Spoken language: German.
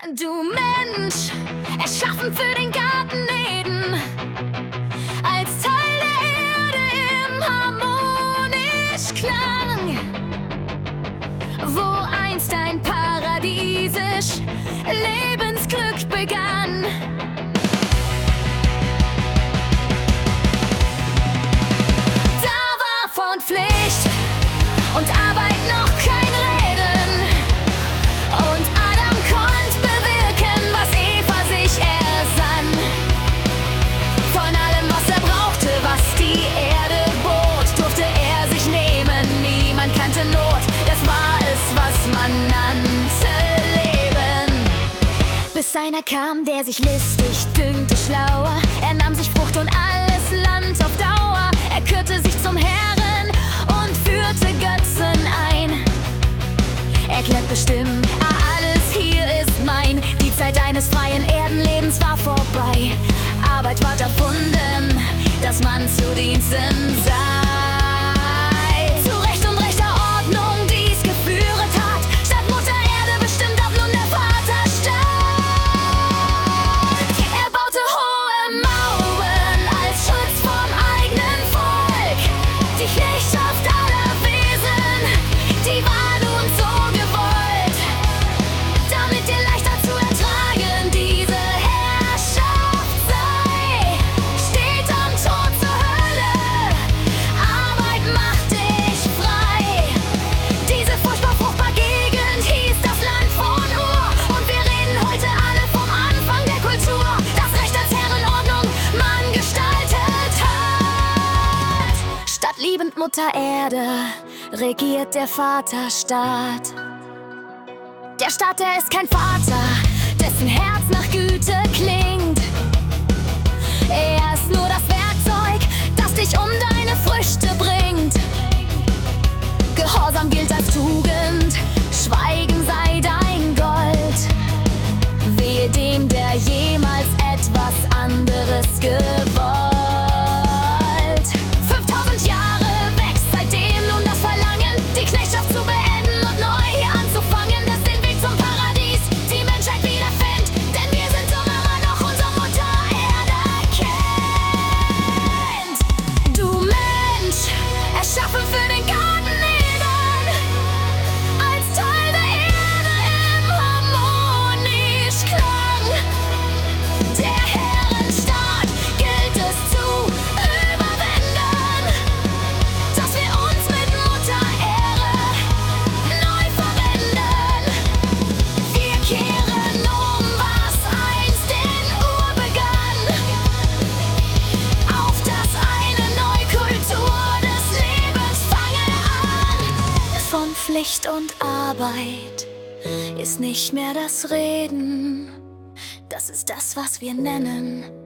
Du Mensch, erschaffen für den Garten Eden, als Teil der Erde im harmonisch Klang, wo einst ein paradiesisch Lebensglück begann. Da war von Pflicht und Arbeit noch kein Reden, und Adam konnte bewirken, was Eva sich ersann. Von allem, was er brauchte, was die Erde bot, durfte er sich nehmen. Niemand kannte Not, das war es, was man nannte Leben. Bis einer kam, der sich listig dünkte, schlauer. Er nahm sich Frucht und alles Land auf Dauer. Er kürte sich zum Herren und führte Götzen ein. Erklärt bestimmt, alles hier ist mein. Die Zeit eines freien Erdenlebens war vorbei. Arbeit ward erfunden, dass man zu Diensten sei. Zu Recht und rechter Ordnung dies geführet hat. Statt Mutter Erde bestimmt ab nun der Vater statt. Er baute hohe Mauern als Schutz vom eigenen Volk. Die Knechtschaft aller Wesen, die war nun so gewollt, damit dir leichter zu ertragen diese Herrschaft sei. Steht am Tor zur Hölle, Arbeit macht dich frei. Diese furchtbar fruchtbar Gegend hieß das Land von Ur, und wir reden heute alle vom Anfang der Kultur. Das Recht als Herrenordnung man gestaltet hat. Statt liebend Mutter Erde regiert der Vater Staat. Der Staat, der ist kein Vater, dessen Herz nach Güte klingt. Er ist nur das Werkzeug, das dich um deine Früchte bringt. Gehorsam gilt als Tugend, Schweigen sei dein Gold. Wehe dem, der jemals etwas anderes gewollt. 5000 Jahre wächst seitdem nun das Verlangen, die Knechtschaft zu beenden und neu hier anzufangen, das den Weg zum Paradies die Menschheit wiederfindet, denn wir sind so immer noch unsere Mutter Erde kennt. Du Mensch, erschaffen für den Garten Eden, als Teil der Erde im harmonisch Klang. Der Herrenstaat gilt es zu überwinden, dass wir uns mit Mutter Erde neu verbinden. Wir kehren was einst in Ur begann, auf das eine Neukultur des Lebens fange an. Von Pflicht und Arbeit ist nicht mehr das Reden, das ist das, was wir nennen